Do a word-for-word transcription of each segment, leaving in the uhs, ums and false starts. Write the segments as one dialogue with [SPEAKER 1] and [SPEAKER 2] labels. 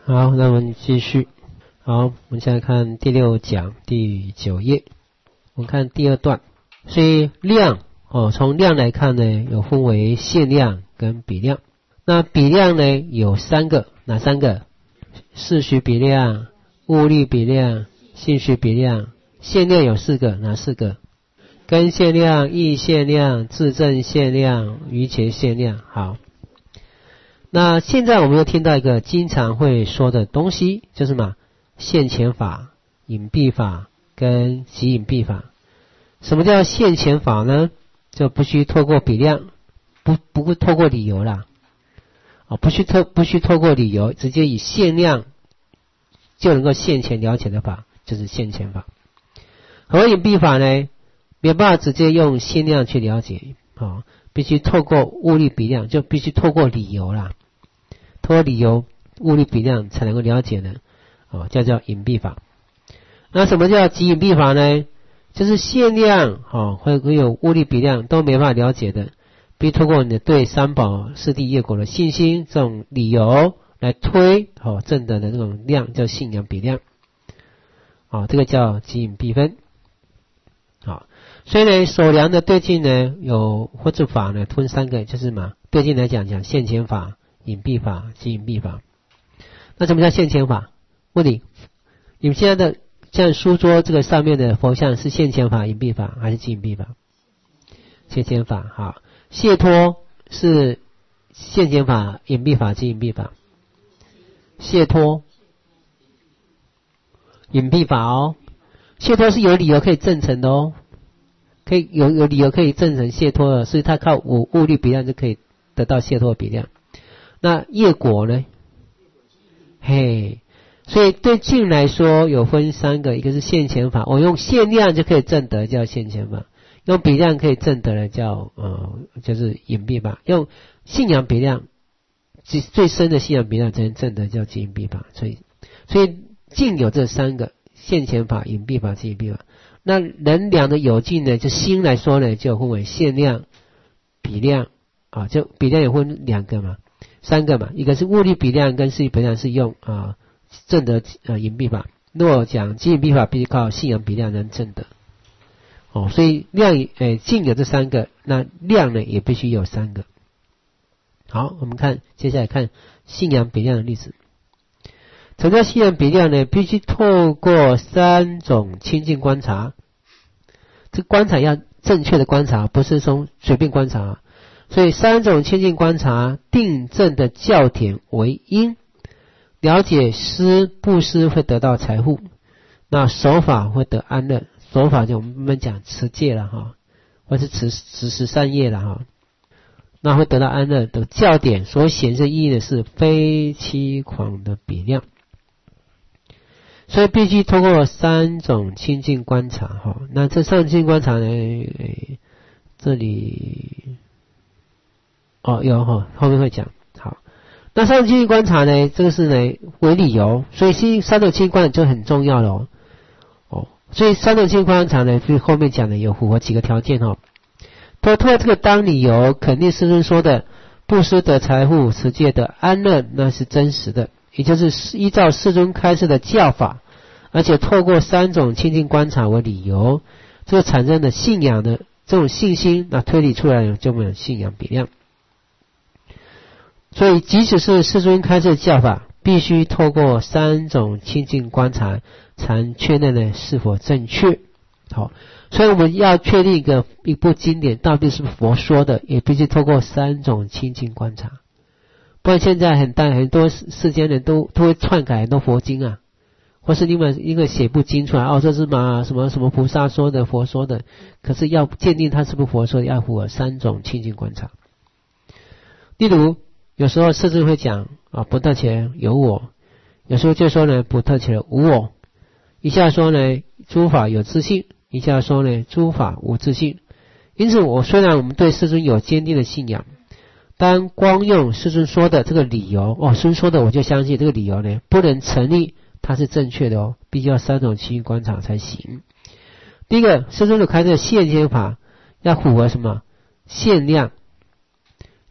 [SPEAKER 1] 好，那我们继续。好，我们现在看第六讲第九页，我们看第二段。所以量哦，从量来看呢，有分为限量跟比量。那比量呢有三个，哪三个？视觉比量、物力比量、性学比量。限量有四个，哪四个？根限量、异限量、自证限量、余前限量。好。那现在我们又听到一个经常会说的东西，就是什么？现前法、隐蔽法跟即隐蔽法。什么叫现前法呢？就不需透过比量，不不会透过理由啦，啊，不需透不需透过理由，直接以限量就能够现前了解的法，就是现前法。而隐蔽法呢，没有办法直接用限量去了解，啊，必须透过物力比量，就必须透过理由啦。透过理由、物力比量才能够了解的，哦，叫叫隐蔽法。那什么叫即隐蔽法呢？就是限量，哦，会会有物力比量都没办法了解的，必须透过你的对三宝四谛业果的信心这种理由来推，哦，证得的那种量叫信仰比量，哦，这个叫即隐蔽分。好，所以呢，所量的对境呢，有或者法呢，分三个，就是嘛，对境来讲讲现前法、隐蔽法、即隐蔽法。那什么叫现前法？问你，你们现在的像书桌这个上面的佛像是现前法、隐蔽法还是即隐蔽法？现前法。好，解脱是现前法、隐蔽法、即隐蔽法？解脱，隐蔽法哦。解脱是有理由可以证成的哦，可以有有理由可以证成解脱的，所以它靠物物力比量就可以得到解脱的比量。那业果呢？嘿，所以对境来说有分三个，一个是现前法，我用限量就可以证得叫现前法，用比量可以证得的叫呃就是隐蔽法，用信仰比量最深的信仰比量才能证得叫即隐蔽法。所以所以境有这三个，现前法、隐蔽法、即隐蔽法。那人量的有境呢，就心来说呢，就分为限量、比量啊，就比量也分两个嘛。三个嘛，一个是物力比量跟视觉比量是用啊证得呃隐蔽法，如果讲即隐蔽法必须靠信仰比量能证得。哦，所以量诶境有这三个，那量呢也必须有三个。好，我们看接下来看信仰比量的例子。什么叫信仰比量呢？必须透过三种清净观察，这观察要正确的观察，不是从随便观察。所以三种清净观察定证的教典为因，了解施布施会得到财富，那守法会得安乐，守法就我们讲持戒了哈，或是持持十善业了哈，那会得到安乐的教典所显示意义的是非欺诳的比量，所以必须通过三种清净观察哈。那这三种清净观察呢，这里哦，有哈，后面会讲。好，那三种清净观察呢，这个是呢为理由，所以三种清净观察就很重要了哦。哦，所以三种清净观察呢，就是后面讲的有符合几个条件哦。都通过这个当理由，肯定师尊说的布施得财富、持戒得安乐，那是真实的，也就是依照师尊开示的教法，而且透过三种清净观察为理由，这个产生的信仰的这种信心，那推理出来就没有信仰比量。所以即使是师尊开示的教法，必须透过三种清净观察才能确认呢是否正确。好，所以我们要确定一个一部经典到底是不是佛说的，也必须透过三种清净观察。不然现在很大很多世间人都都会篡改很多佛经啊，或是另外一个写部经出来，哦，这是嘛什么什么菩萨说的、佛说的，可是要鉴定它是不是佛说的，要符合三种清净观察。例如有时候师尊会讲啊，不特且有我，有时候就说呢不特且无我，一下说呢诸法有自性，一下说呢诸法无自性。因此我虽然我们对师尊有坚定的信仰，当光用师尊说的这个理由，哦，师尊说的我就相信这个理由呢不能成立它是正确的哦，必须要三种清净观察才行。第一个，师尊所开的现前法要符合什么？限量，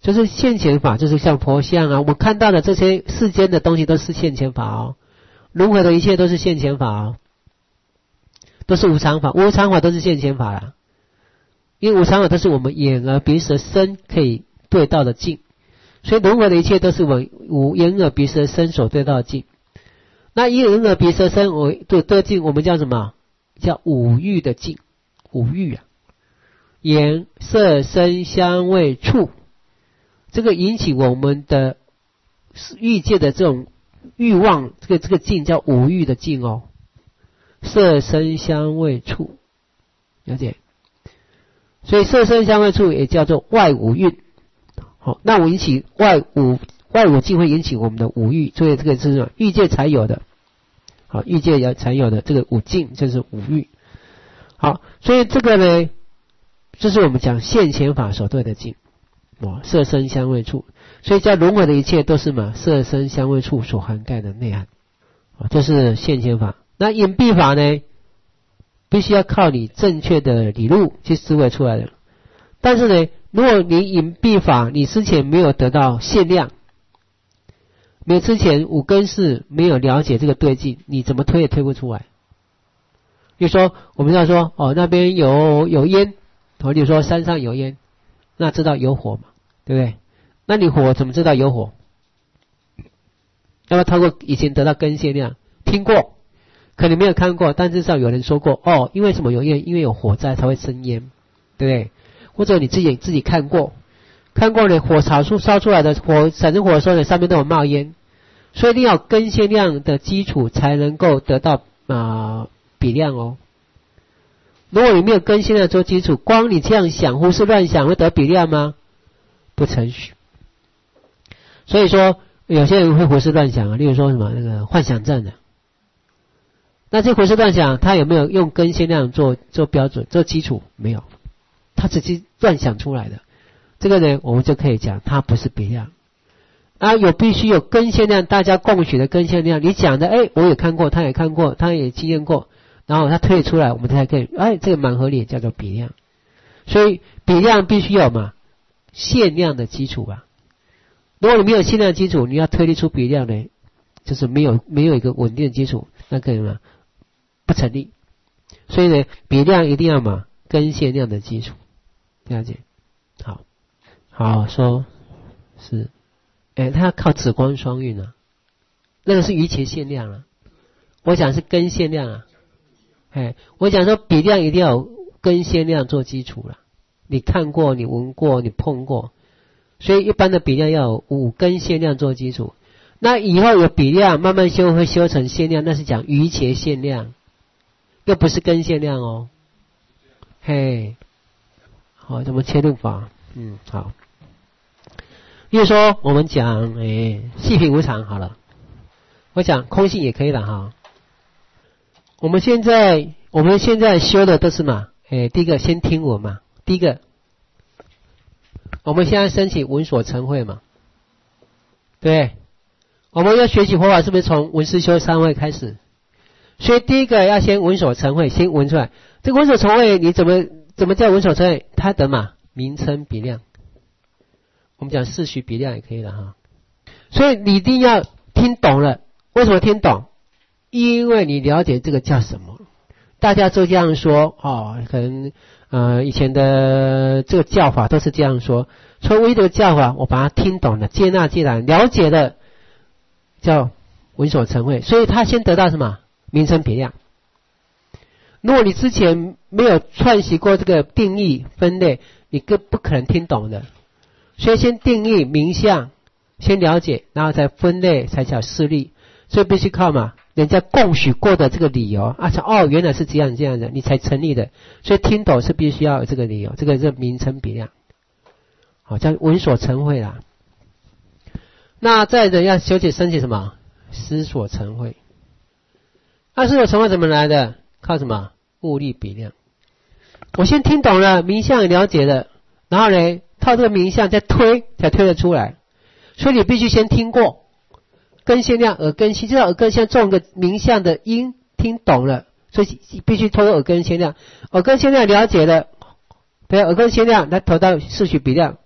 [SPEAKER 1] 就是现前法，就是像佛像啊，我们看到的这些世间的东西都是现前法哦，轮回的一切都是现前法哦，都是无常法，无常法都是现前法啦。因为无常法都是我们眼耳鼻舌身可以对到的境，所以轮回的一切都是我们无眼耳鼻舌身所对到的境。那以眼耳鼻舌身为对对境，我们叫什么？叫五欲的境，五欲啊，眼色声香味触，这个引起我们的欲界的这种欲望，这个这个境叫五欲的境哦。色声香味触，了解？所以色声香味触也叫做外五蕴。好，那我引起外五外五境会引起我们的五欲，所以这个是欲界才有的。好，欲界也才有的这个五境就是五欲。好，所以这个呢，这是我们讲现前法所对的境。哦，色声香味触，所以叫轮回的一切都是嘛色声香味触所涵盖的内涵。哦，这是现前法。那隐蔽法呢，必须要靠你正确的理路去思维出来的。但是呢，如果你隐蔽法你之前没有得到限量，没有之前五根识没有了解这个对境，你怎么推也推不出来。比如说我们要说哦那边有有烟，比如说山上有烟，那知道有火嘛，对不对？那你火怎么知道有火？要不要透过以前得到根限量，听过，可能没有看过，但至少有人说过哦，因为什么有烟？因为有火灾才会生烟，对不对？或者你自己自己看过，看过呢，火烧出烧出来的火产生火的时候呢，上面都有冒烟，所以一定要有根限量的基础才能够得到啊、呃、比量哦。如果你没有根限量做基础，光你这样想胡思乱想会得比量吗？不承许。所以说有些人会胡思乱想啊，例如说什么那个幻想症的，那这胡思乱想他有没有用根限量做做标准做基础？没有，他只是乱想出来的。这个呢我们就可以讲它不是比量啊，有必须有根限量，大家共许的根限量，你讲的哎我也看过，他也看过，他也经验过，然后他推出来我们才可以哎这个蛮合理，叫做比量。所以比量必须有嘛限量的基础吧。如果你没有限量的基础，你要推理出比量呢，就是没有没有一个稳定的基础，那可以吗？不成立。所以呢比量一定要嘛根限量的基础，了解？好，好说是，哎，他要靠紫光双运啊，那个是余前限量啊，我讲是根限量啊，哎，我讲说比量一定要有根限量做基础了，你看过，你闻过，你碰过，所以一般的比量要有五根限量做基础。那以后有比量，慢慢修会修成限量，那是讲余前限量，又不是根限量哦。嘿，好，怎么切入法？嗯，好。比如说我们讲诶细品无常好了，我讲空性也可以了哈。我们现在我们现在修的都是嘛，诶第一个先听我嘛，第一个我们现在申请闻所成慧嘛，对，我们要学习佛法是不是从闻思修三慧开始？所以第一个要先闻所成慧，先闻出来。这个闻所成慧你怎么怎么叫闻所成慧？它的嘛名称比量，我们讲四许比量也可以了哈。所以你一定要听懂了。为什么听懂？因为你了解这个叫什么。大家都这样说哦，可能呃以前的这个教法都是这样说。所以唯一的教法我把它听懂了，接纳接纳了解的叫闻所成慧。所以他先得到什么名称比量。如果你之前没有串习过这个定义分类，你更不可能听懂的。所以先定义名相，先了解，然后再分类才叫事例。所以必须靠嘛人家共许过的这个理由啊，哦原来是这样这样的，你才成立的。所以听懂是必须要有这个理由，这个是名称比量，好叫闻所成慧啦。那再者要修解升起什么思所成慧。那思所成慧怎么来的？靠什么物力比量。我先听懂了名相了解了，然后呢靠这个名相再推才推得出来。所以你必须先听过根限量耳根心，知道耳根限中个名相的音听懂了，所以必须透过耳根限量。耳根限量了解了，对，耳根限量来投到四许比量，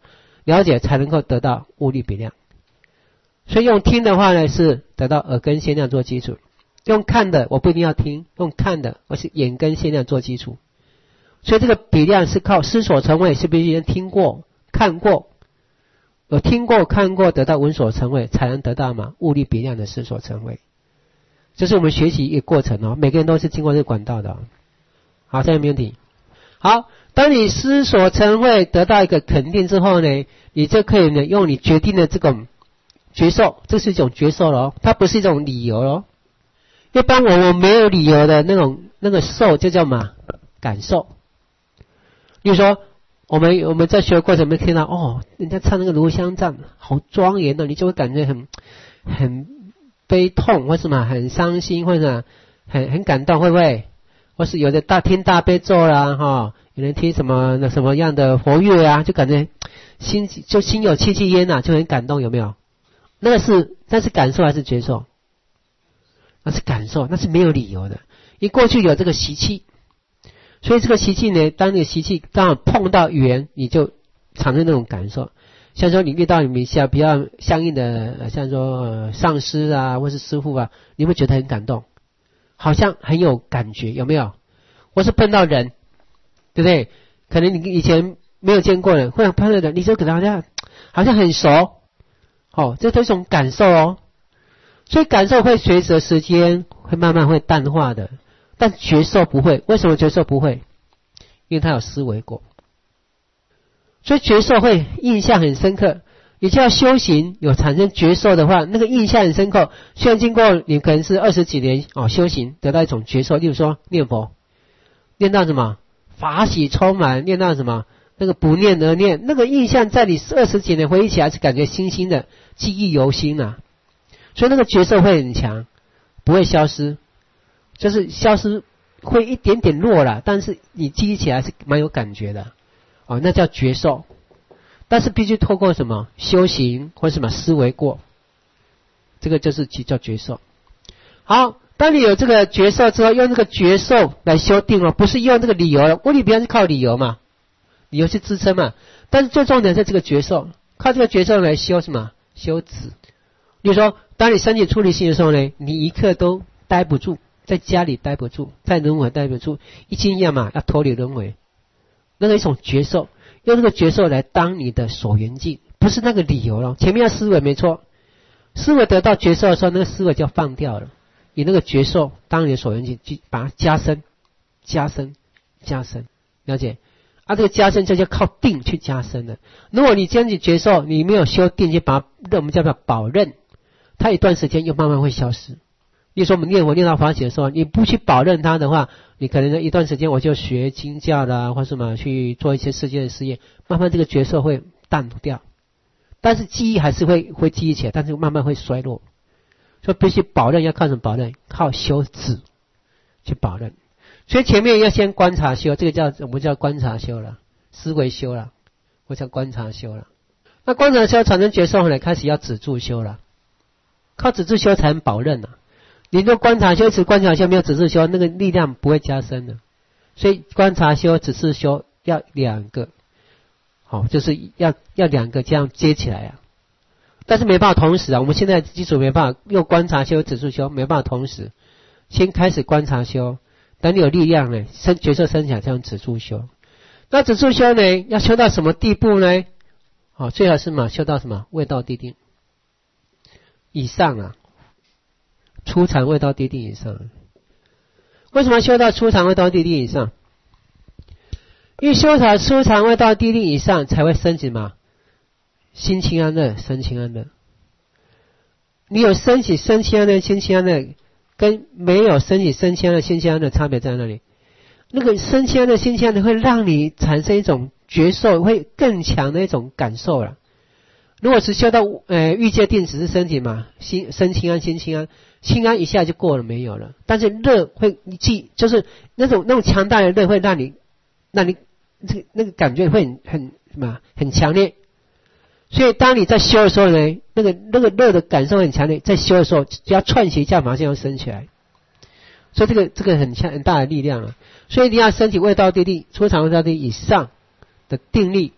[SPEAKER 1] 了解才能够得到物力比量。所以用听的话呢，是得到耳根限量做基础；用看的我不一定要听，用看的我是眼根限量做基础。所以这个比量是靠思所成慧，是必须先听过、看过，有听过、看过，得到闻所成慧，才能得到嘛物力比量的思所成慧。这是我们学习一个过程哦，每个人都是经过这个管道的、哦。好，这样没问题。好，当你思所成慧得到一个肯定之后呢，你就可以呢用你决定的这种觉受，这是一种觉受了哦，它不是一种理由哦。一般我们没有理由的那种那个受就叫嘛感受。比如说，我们我们在学的过程，我们听到哦，人家唱那个炉香赞，好庄严的，你就会感觉很很悲痛，或什么很伤心，或者很很感动，会不会？或是有的大听大悲咒啦，哈、哦，有人听什么那什么样的佛乐啊，就感觉心就心有戚戚焉呐，就很感动，有没有？那个是那是感受还是觉受？那是感受，那是没有理由的。你过去有这个习气。所以这个习气呢，当你的习气刚好碰到语言，你就产生那种感受。像说你遇到你们下比较相应的，像说、呃、上司啊，或是师父啊，你会觉得很感动，好像很有感觉，有没有？或是碰到人，对不对？可能你以前没有见过人，忽然碰到人，你就给他好像好像很熟，哦，这都是一种感受哦。所以感受会随着时间会慢慢会淡化的。但觉受不会，为什么觉受不会？因为它有思维过，所以觉受会印象很深刻。你就要修行有产生觉受的话，那个印象很深刻。虽然经过你可能是二十几年哦修行，得到一种觉受，例如说念佛，念到什么法喜充满，念到什么那个不念而念，那个印象在你二十几年回忆起来是感觉新新的，记忆犹新啊。所以那个觉受会很强，不会消失。就是消失会一点点弱了，但是你记忆起来是蛮有感觉的，哦，那叫觉受。但是必须透过什么修行或什么思维过，这个就是叫觉受。好，当你有这个觉受之后，用这个觉受来修定哦，不是用这个理由了，物理比量是靠理由嘛，理由是支撑嘛，但是最重点是这个觉受，靠这个觉受来修什么？修止。比如说，当你身体出离心的时候呢，你一刻都待不住。在家里待不住，在轮回待不住，一心要嘛要脱离轮回，那个一种觉受，用这个觉受来当你的所缘境，不是那个理由了。前面要思维没错，思维得到觉受的时候，那个思维就要放掉了，以那个觉受当你的所缘境，去把它加深、加深、加深，了解？啊，这个加深就叫靠定去加深的。如果你将你觉受，你没有修定，就把它我们叫做保任，它一段时间又慢慢会消失。比如说我们念佛念到法喜的时候，你不去保任它的话，你可能一段时间我就学经教啦，或什么去做一些世界的事业，慢慢这个觉受会淡掉，但是记忆还是会会记忆起来，但是慢慢会衰落。所以必须保任，要靠什么保任？靠修止去保任。所以前面要先观察修，这个叫我们叫观察修了，思维修了，或叫观察修了。那观察修产生觉受后来开始要止住修了，靠止住修才能保任啊。你若观察修，只观察修没有止住修，那个力量不会加深的。所以观察修、止住修要两个，好、哦，就是要要两个这样接起来啊。但是没办法同时啊，我们现在基础没办法用观察修、止住修，没办法同时。先开始观察修，等你有力量呢，生觉受升起来，这样止住修。那止住修呢，要修到什么地步呢？好、哦，最好是嘛，修到什么味道地定以上啊。初禅味道地定以上，为什么修到初禅味道地定以上？因为修到初禅味道地定以上，才会升起嘛，心清安乐，身清安乐。你有升起身清安乐、心清安乐，跟没有升起身清安乐、心清安乐差别在哪里？那个身清安乐、心清安乐会让你产生一种觉受，会更强的一种感受了。如果是修到呃欲界定，只是身体嘛，心身清安、心清安。清安一下就过了，没有了。但是热会记，就是那种那种强大的热会让你，让你这个那个感觉会很很什么很强烈。所以当你在修的时候呢，那个那个热的感受很强烈，在修的时候只要串起一下，马上要升起来。所以这个这个很强很大的力量啊。所以你要身体味道地定、初禅味道地定以上的定力，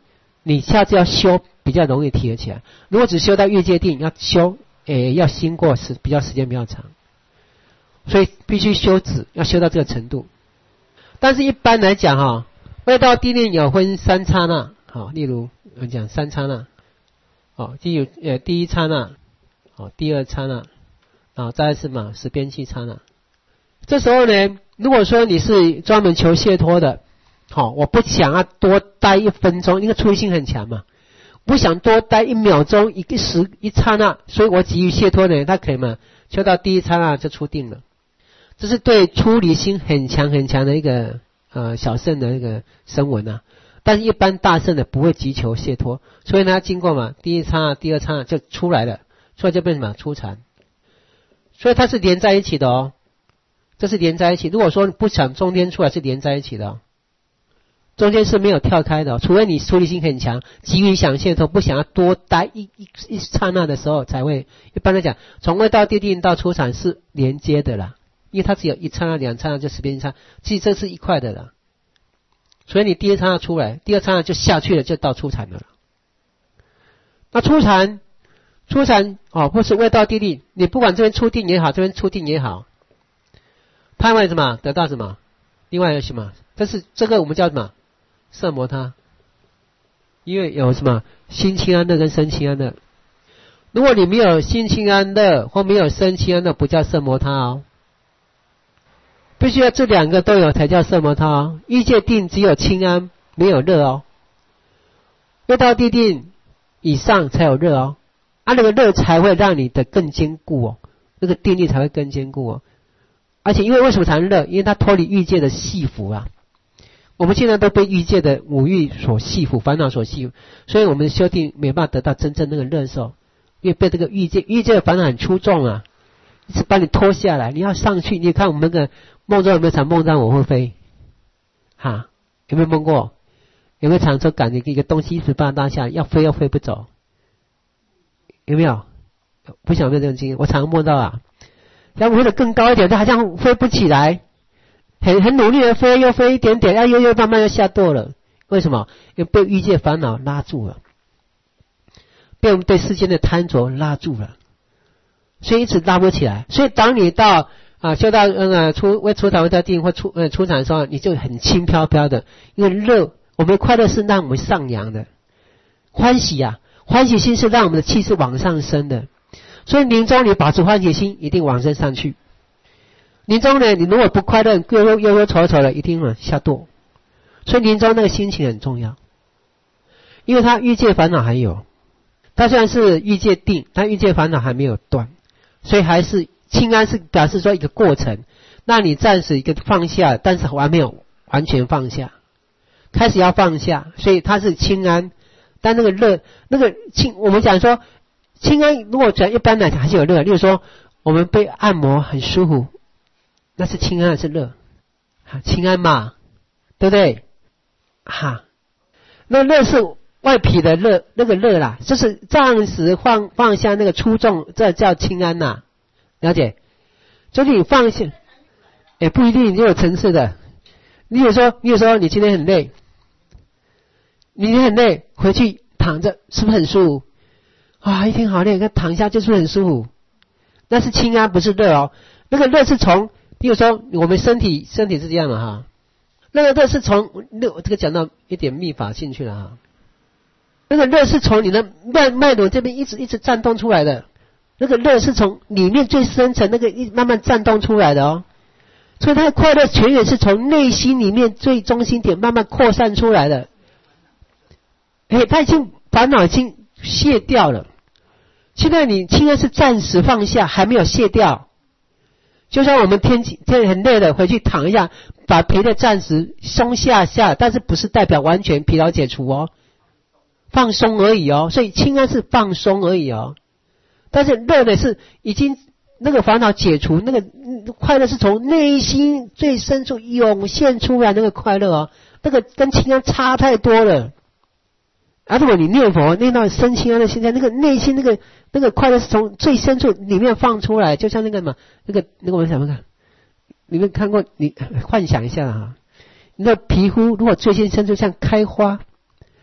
[SPEAKER 1] 你下次要修比较容易提得起来。如果只修到欲界定，要修诶要经过时比较时间比较长，所以必须修止，要修到这个程度。但是一般来讲哈，外道地定有分三刹那，好，例如我们讲三刹那，好，就有呃第一刹那，好，第二刹那，啊，再来是嘛十边际刹那。这时候呢，如果说你是专门求解脱的，好，我不想要多待一分钟，因为出离心很强嘛，不想多待一秒钟，一个时一刹那，所以我急于解脱的人，他可以嘛，修到第一刹那就出定了。这是对出离心很强很强的一个呃小圣的一个声闻啊。但是一般大圣的不会急求解脱，所以呢，经过嘛第一刹那、第二刹那就出来了，出来就变什么初禅，所以它是连在一起的哦，这是连在一起。如果说不想中间出来是连在一起的哦。中间是没有跳开的、哦，除非你出离心很强，急于想解脱，不想要多待一一一刹那的时候才会。一般来讲，从外道地定到初禅是连接的啦，因为它只有一刹那、两刹那就十边刹，其实这是一块的啦。所以你第一刹那出来，第二刹那就下去了，就到初禅了。那初禅，初禅哦，或是外道地定，你不管这边初定也好，这边初定也好，它会什么得到什么？另外有什么？这是这个我们叫什么？色摩他，因为有什么心清安乐跟身清安乐。如果你没有心清安乐或没有身清安乐，不叫色摩他哦。必须要这两个都有才叫色摩他哦。欲界定只有清安没有乐哦，外道地定以上才有乐哦。啊，那个乐才会让你的更坚固哦，那个定力才会更坚固哦。而且因为为什么才能乐？因为它脱离欲界的系缚啊。我们现在都被欲界的五欲所系缚，烦恼所系缚，所以我们修定没办法得到真正那个乐受，因为被这个欲界欲界的烦恼很出众啊，一直把你拖下来，你要上去。你看我们那个梦中有没有常梦到我会飞？哈，有没有梦过？有没有常说感觉一个东西一直把它拉下来，要飞又飞不走？有没有？不想有没有这种经验？我常梦到啊，要飞得更高一点，它好像飞不起来。很很努力的飞，又飞一点点，啊又又慢慢又下堕了。为什么？因为被欲界烦恼拉住了，被我们对世间的贪着拉住了，所以一直拉不起来。所以当你到啊修到呃出为初禅为道定或出呃初禅的时候，你就很轻飘飘的，因为乐，我们快乐是让我们上扬的，欢喜啊，欢喜心是让我们的气是往上升的。所以临终你保持欢喜心，一定往上上去。临终呢，你如果不快乐，忧忧忧忧愁愁的，一定会下堕。所以临终那个心情很重要，因为他欲界烦恼还有，他虽然是欲界定，但欲界烦恼还没有断，所以还是清安是表示说一个过程，那你暂时一个放下，但是还没有完全放下，开始要放下，所以它是清安。但那个乐，那个清，我们讲说清安，如果讲一般来讲还是有乐，例如说我们被按摩很舒服。那是清安还是乐？清安嘛，对不对？哈，那乐是外皮的乐，那个乐啦，就是暂时放放下那个出众，这叫清安呐，了解？就是你放下，也不一定就有层次的。你有说，你有说你今天很累，你很累，回去躺着是不是很舒服？啊，一天好累，那躺下就是很舒服。那是清安，不是乐哦。那个乐是从比如说我们身体身体是这样的哈，那个乐是从乐，这个讲到一点秘法进去了哈。那个乐是从你的脉脉轮这边一直一直颤动出来的，那个乐是从里面最深层那个一慢慢颤动出来的哦。所以它的快乐全然是从内心里面最中心点慢慢扩散出来的。哎，他已经烦恼已经卸掉了，现在你清安是暂时放下，还没有卸掉。就像我们天气天很累了，回去躺一下，把疲累暂时松下下，但是不是代表完全疲劳解除哦，放松而已哦。所以清安是放松而已哦，但是乐呢是已经那个烦恼解除，那个快乐是从内心最深处涌现出来那个快乐哦，那个跟清安差太多了。而、啊、如果你念佛念到身清安的现在，那个内心那个那个快乐是从最深处里面放出来，就像那个嘛，那个那个我们想想看，你们看过？你幻想一下哈，你的皮肤如果最先深处像开花，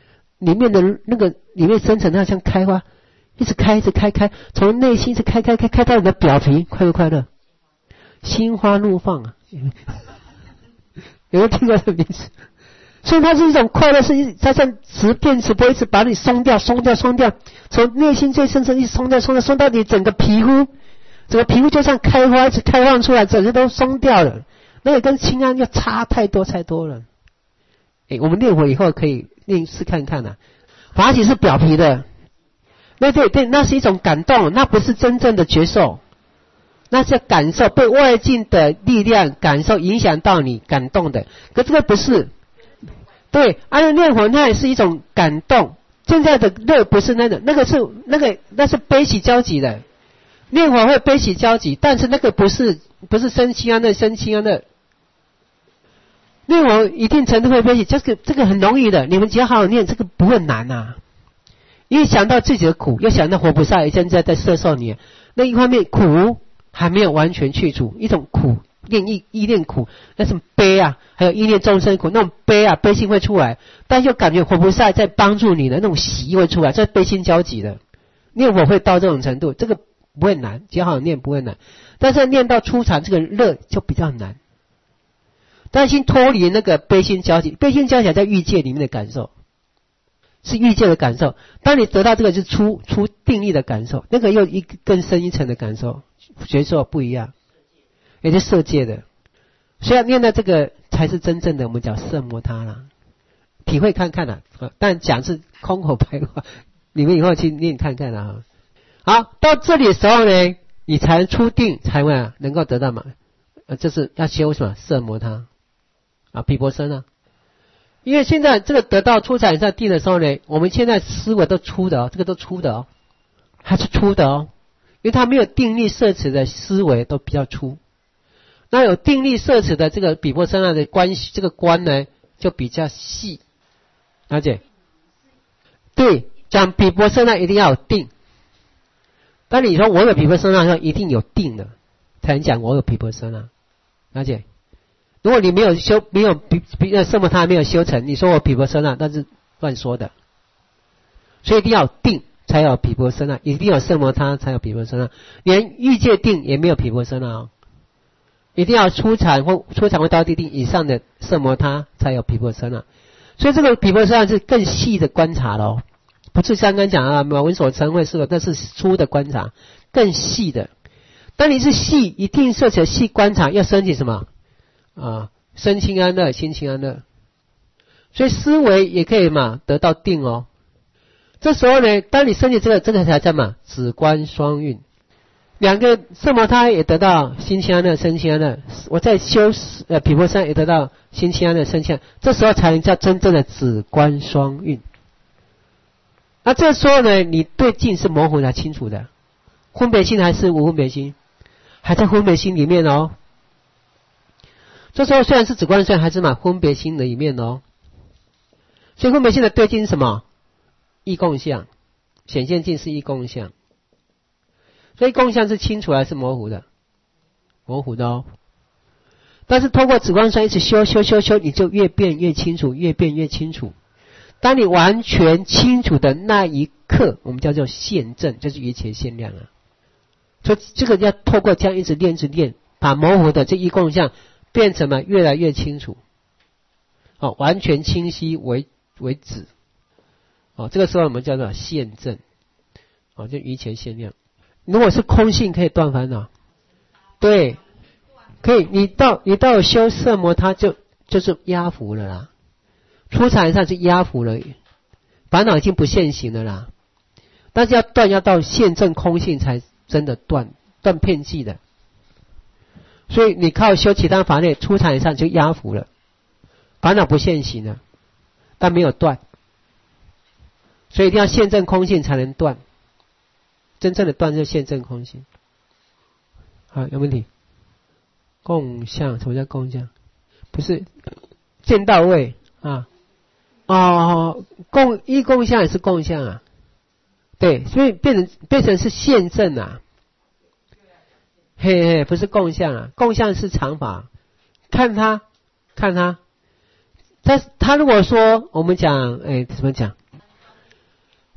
[SPEAKER 1] 里面的那个里面深层它像开花，一直开一直开开，从内心一直开开开开到你的表皮，快不快乐？心花怒放啊！有没有听过这个名字？所以它是一种快乐，是一它像磁电磁波，一直把你松掉、松掉、松掉，从内心最深层一直松掉、松掉、松到你整个皮肤，整个皮肤就像开花，一直开放出来，整个都松掉了。那个跟清安要差太多太多了。哎，我们练会以后可以练试看看啊。法喜是表皮的，那对对，那是一种感动，那不是真正的觉受，那是感受被外境的力量感受影响到你感动的。可这个不是，对，按念火那也是一种感动。现在的乐不是那个，那个是那个那是悲喜交集的，念火会悲喜交集，但是那个不是不是生清安乐生清安乐。念火一定程度会悲喜，这个这个很容易的，你们只要好好念，这个不会难啊。因为想到自己的苦，又想到活菩萨现在在摄受你，那一方面苦还没有完全去除，一种苦念意意念苦，那是悲啊，还有意念众生苦，那种悲啊悲心会出来，但又感觉活菩萨在帮助你的那种喜会出来，这是悲心交集的。念火会到这种程度，这个不会难，只要好好念不会难，但是念到初禅这个乐就比较难。担心脱离那个悲心交集，悲心交集在欲界里面的感受，是欲界的感受。当你得到这个，就是出出定力的感受，那个又一更深一层的感受，觉受不一样，也是色界的。所以念到这个才是真正的我们讲色摩他啦，体会看看啦、啊。但讲是空口白话，你们以后去念看看啦、啊。好，到这里的时候呢，你才能出定，才会啊能够得到嘛，呃，就是要修什么色摩他。啊，毗婆舍那，因为现在这个得到初禅以上定的时候呢，我们现在思维都粗的哦，这个都粗的哦，还是粗的哦，因为它没有定力摄持的思维都比较粗，那有定力摄持的这个毗婆舍那的关系，这个观呢就比较细，了解？对，讲毗婆舍那一定要有定，当你说我有毗婆舍那的时候，一定有定的，才能讲我有毗婆舍那，了解？如果你没有修，没有比比呃色摩他没有修成，你说我毗婆舍那，那是乱说的。所以一定要定才有毗婆舍那，一定有色摩他才有毗婆舍那，连欲界定也没有毗婆舍那哦。一定要初禅或初禅或到地定以上的色摩他才有毗婆舍那。所以这个毗婆舍那是更细的观察咯，不是刚刚讲啊闻所成会是，那是粗的观察，更细的。当你是细，一定摄取细观察，要升起什么？啊，身清安乐，心清安乐，所以思维也可以嘛得到定哦。这时候呢，当你升起这个，这个才叫嘛止观双运，两个色摩他也得到心清安乐、身清安乐，我在修呃毗婆舍也得到心清安乐、身清安乐，这时候才能叫真正的止观双运。那这时候呢，你对境是模糊的、清楚的，分别心还是无分别心，还在分别心里面哦。这时候虽然是止观虽然还是嘛分别心的一面哦，所以分别心的对境是什么？异共相，显现境是异共相，所以共相是清楚还是模糊的？模糊的哦。但是通过止观双一直修修修修，你就越变越清楚，越变越清楚。当你完全清楚的那一刻，我们叫做现证，就是一切现量啊。所以这个要透过这样一直练，一直练，把模糊的这异共相变成了越来越清楚，哦，完全清晰为为止，哦，这个时候我们叫做现证，哦，就一切现量。如果是空性，可以断烦恼，对，可以。你到你到修色摩他就就是压伏了啦，初禅上是压伏了，烦恼已经不现行了啦。但是要断，要到现证空性才真的断断片剂的。所以你靠修其他法类，初禅以上就压伏了，烦恼不现行了，但没有断，所以一定要现证空性才能断，真正的断就是现证空性。好，有问题？共相，什么叫共相？不是见到位啊？哦，共一共相也是共相啊，对，所以变成变成是现证啊。嘿嘿，不是共相啊，共相是常法，看他，看他，他他如果说我们讲，哎，怎么讲？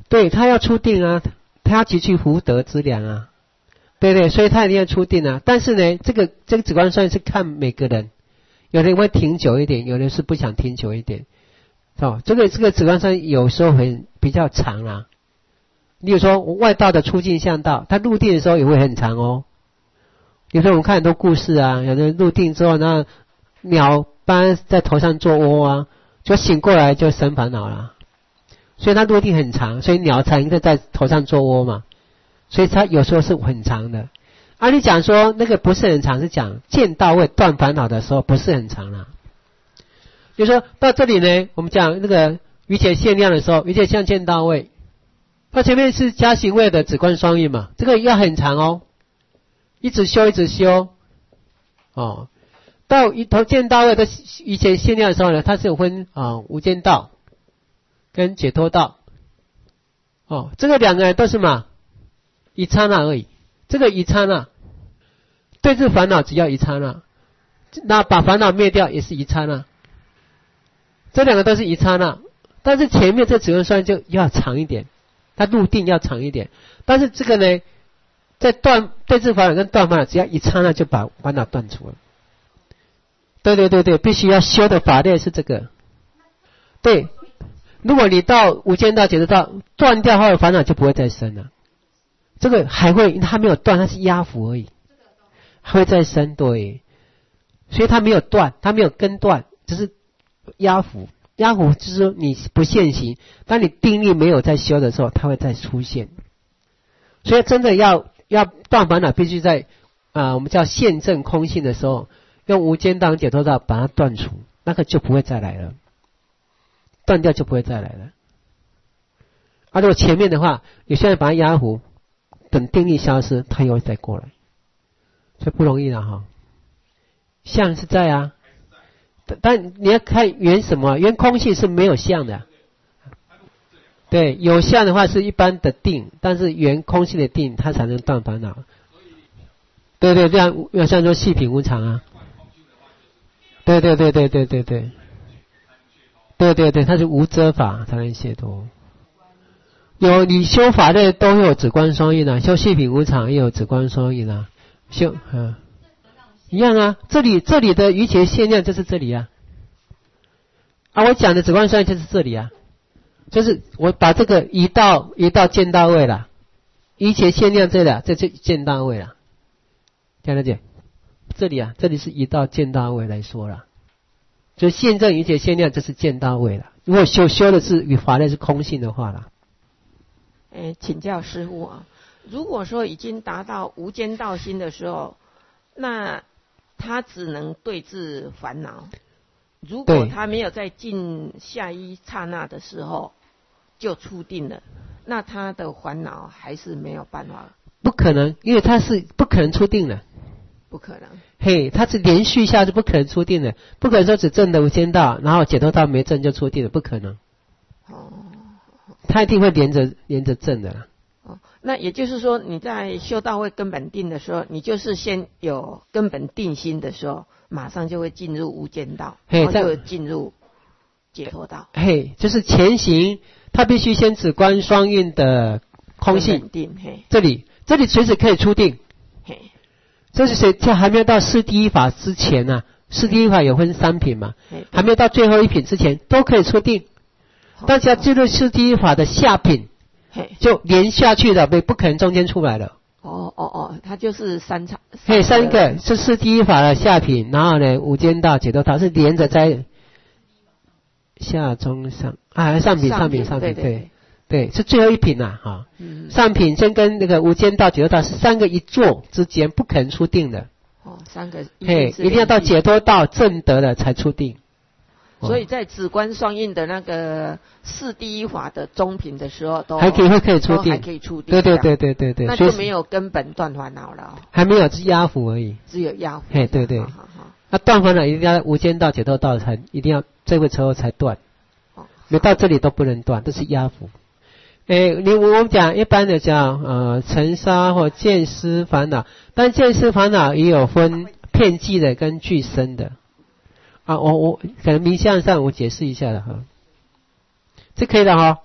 [SPEAKER 1] 对，他要出定啊，他要汲取福德之粮啊，对对，所以他一定要出定啊。但是呢，这个这个止观双运是看每个人，有人会停久一点，有人是不想停久一点。哦，这个这个止观双运有时候很比较长啦、啊。例如说外道的出境向道，他入定的时候也会很长哦。有时候我们看很多故事啊，有人入定之后，那鸟般在头上做窝啊，就醒过来就生烦恼了。所以他入定很长，所以鸟才应该在头上做窝嘛。所以他有时候是很长的。啊，你讲说那个不是很长，是讲见到位断烦恼的时候不是很长啦。就说到这里呢，我们讲那个于且限量的时候，于且相见到位，它前面是加行位的止观双运嘛，这个要很长哦，一直修一直修哦。到一头见到位的于且限量的时候呢，它是有分啊无间道跟解脱道哦，这个两个都是嘛一刹那而已，这个一刹那对治烦恼只要一刹那，那把烦恼灭掉也是一刹那。这两个都是一刹那，但是前面这止观双运就要长一点，它入定要长一点。但是这个呢，在断对治烦恼跟断烦恼，只要一刹那就把烦恼断除了。对对对对，必须要修的法类是这个。对，如果你到无间道解脱道断掉后的烦恼就不会再生了，这个还会它没有断，它是压伏而已，还会再生。对，所以它没有断，它没有根断，只是压伏。压伏就是说你不现行，当你定力没有在修的时候，它会再出现。所以真的要要断烦恼，必须在啊、呃、我们叫现证空性的时候，用无间道解脱道把它断除，那个就不会再来了，断掉就不会再来了。啊，如果前面的话，有些人把它压伏，等定力消失，它又会再过来，所以不容易了哈。相是在啊。但你要看缘什么，缘空性是没有相的。对，有相的话是一般的定，但是缘空性的定，它才能断烦恼。对对，这样要像说细品无常啊。对对对对对对对，对对对，它是无遮法才能解脱。有你修法类都有止观双运啊，修细品无常也有止观双运啊，修嗯。一样啊，这里这里的于且限量就是这里啊，啊，我讲的止观双运就是这里啊，就是我把这个移到移到见到位了，于且限量这里这就见到位了，听得见？这里啊，这里是移到见到位来说了，就现证于且限量就是见到位了。如果修修的是与法类是空性的话了，
[SPEAKER 2] 哎，请教师父啊，如果说已经达到无间道心的时候，那他只能对治烦恼。如果他没有在进下一刹那的时候就出定了，那他的烦恼还是没有办法。
[SPEAKER 1] 不可能，因为他是不可能出定的。
[SPEAKER 2] 不可能。
[SPEAKER 1] 嘿，他是连续下是不可能出定的，不可能说只证的无间道，然后解脱道没证就出定了，不可能。
[SPEAKER 2] 哦。
[SPEAKER 1] 他一定会连着连着证的啦。
[SPEAKER 2] 那也就是说，你在修道位根本定的时候，你就是先有根本定心的时候，马上就会进入无间道，然后就进入解脱道。
[SPEAKER 1] 嘿，就是前行，他必须先止观双运的空性
[SPEAKER 2] 定。嘿，
[SPEAKER 1] 这里这里随时可以出定。
[SPEAKER 2] 嘿，
[SPEAKER 1] 这是谁？这还没有到四第一法之前呢、啊？四第一法有分三品嘛，还没有到最后一品之前都可以出定。大家进入四第一法的下品。就连下去了，不不可能中间出来了。
[SPEAKER 2] 哦哦哦，它就是三场。
[SPEAKER 1] 嘿，三个是四第一法的下品，然后呢无间道解脱道是连着在下中上啊上品上品上品，对对，是最后一品呐、啊、哈、嗯。上品先跟那个无间道解脱道是三个一坐之间不可能出定的。
[SPEAKER 2] 哦，三个。
[SPEAKER 1] 嘿，一定要到解脱道证得了才出定。
[SPEAKER 2] 所以在止观双运的那个四第一法的中品的时候，都
[SPEAKER 1] 还可以会可以出定，
[SPEAKER 2] 还可以出定。
[SPEAKER 1] 对对对对对对，
[SPEAKER 2] 那就没有根本断烦恼了、哦。
[SPEAKER 1] 还没有，是压伏而已。
[SPEAKER 2] 只有压伏。
[SPEAKER 1] 嘿，对对。
[SPEAKER 2] 好好好，
[SPEAKER 1] 那断烦恼一定要无间道解脱道才一定要这个时候才断，没到这里都不能断，这是压伏。诶，你我们讲一般的讲呃尘沙或见思烦恼，但见思烦恼也有分片剂的跟具身的。啊，我我可能名相上我解释一下了哈，这可以的哈。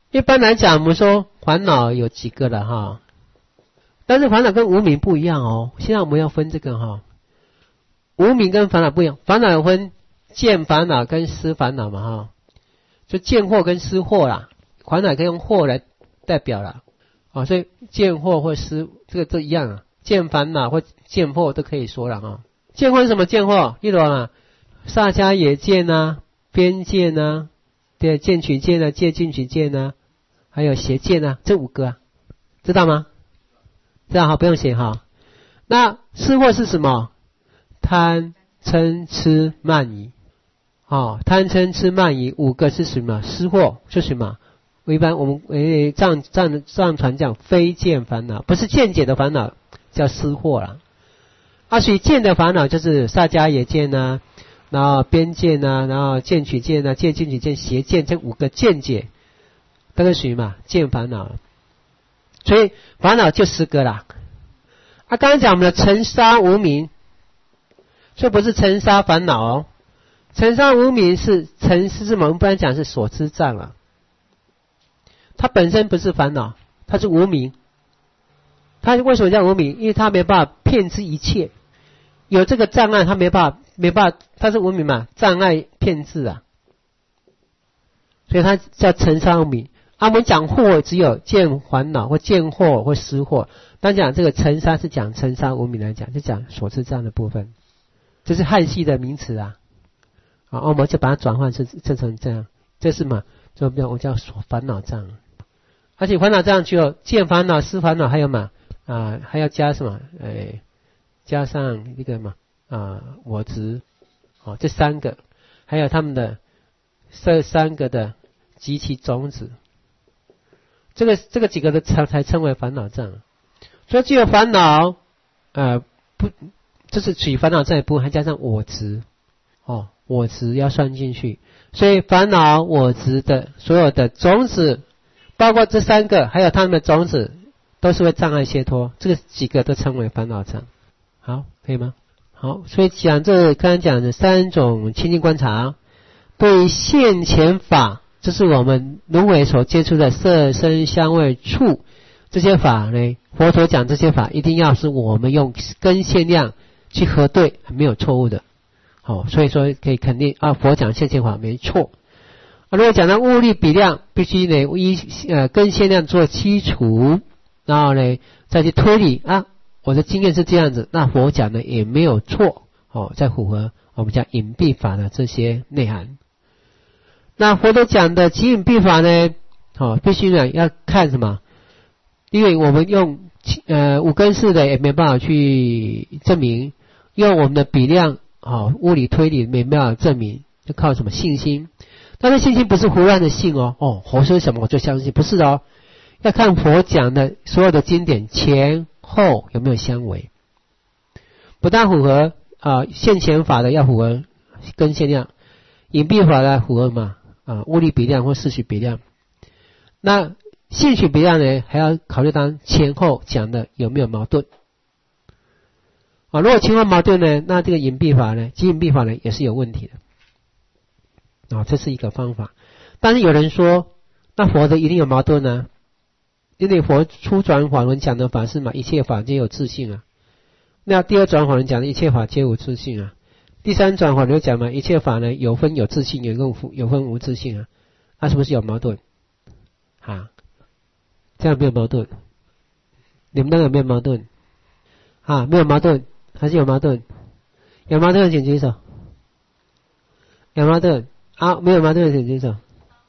[SPEAKER 1] 一般来讲，我们说烦恼有几个了哈，但是烦恼跟无明不一样哦。现在我们要分这个哈，无明跟烦恼不一样，烦恼有分见烦恼跟思烦恼嘛哈，就见惑跟思惑啦，烦恼可以用惑来代表啦，啊，所以见惑或思这个都一样啊，见烦恼或见惑都可以说了哈。见惑是什么见惑？一罗嘛，萨迦耶见啊，边见啊，对，见取见啊，戒禁取见啊，还有邪见啊，这五个啊，知道吗？知道好，不用写哈。那思惑是什么？贪嗔痴慢疑，哦，贪嗔痴慢疑五个是什么？思惑是什么？一般我们诶藏藏藏传讲非见烦恼，不是见解的烦恼，叫思惑啦。啊，所以见的烦恼就是萨迦耶见啊，然后边见啊，然后见取见啊，戒禁取见、邪见这五个见解，都是属于嘛见烦恼。所以烦恼就十个啦。啊，刚刚讲我们的尘沙无明，这不是尘沙烦恼哦，尘沙无明是尘是什么？我们不然讲是所知障啊，它本身不是烦恼，它是无明。它为什么叫无明？因为它没办法骗知一切，有这个障碍，它没办法，没办法，它是无明嘛，障碍骗知啊，所以它叫尘沙无明。啊，我们讲惑只有见烦恼或见惑或思惑，当讲这个尘沙是讲尘沙无明来讲，就讲所知障的部分，这是汉系的名词啊。啊，我们就把它转换成成成这样，这是嘛，就比较我叫所烦恼障。而且烦恼障就有见烦恼、思烦恼，还有嘛啊，还要加什么？哎，加上一个嘛啊，我执，哦，这三个，还有他们的这三个的及其种子。这个这个几个的才才称为烦恼障，所以具有烦恼，呃不，这是属于烦恼障一部分，还加上我执，哦，我执要算进去，所以烦恼我执的所有的种子，包括这三个，还有他们的种子，都是会障碍解脱，这个几个都称为烦恼障。好，可以吗？好，所以讲这刚才讲的三种清净观察，对于现前法。这是我们轮回所接触的色声香味触这些法呢，佛陀讲这些法一定要是我们用根限量去核对，没有错误的。好、哦，所以说可以肯定啊，佛讲现前法没错。啊，如果讲到物力比量，必须呢依呃根限量做基础，然后呢再去推理啊，我的经验是这样子，那佛讲的也没有错。哦，在符合我们讲隐蔽法的这些内涵。那佛陀讲的即隐蔽法呢，哦，必须呢要看什么？因为我们用呃五根式的也没办法去证明，用我们的比量，哦，物理推理没办法证明，就靠什么信心？但是信心不是胡乱的信哦，哦，佛说什么我就相信，不是哦，要看佛讲的所有的经典前后有没有相违，不但符合啊、呃、现前法的要符合根限量，隐蔽法的符合嘛？啊，物理比量或视许比量，那性许比量呢，还要考虑到前后讲的有没有矛盾。啊，如果前后矛盾呢，那这个隐蔽法呢，即隐蔽法呢也是有问题的。啊，这是一个方法。但是有人说，那佛的一定有矛盾呢、啊，因为佛初转法轮讲的法是嘛，一切法皆有自性啊。那第二转法轮讲的一切法皆无自性啊。第三转法轮讲嘛，一切法呢有分有自性，有分有分无自性啊，那、啊、是不是有矛盾？啊，这样没有矛盾？你们那个有没有矛盾？啊，没有矛盾，还是有矛盾？有矛盾请举手。有矛盾啊，没有矛盾请举手。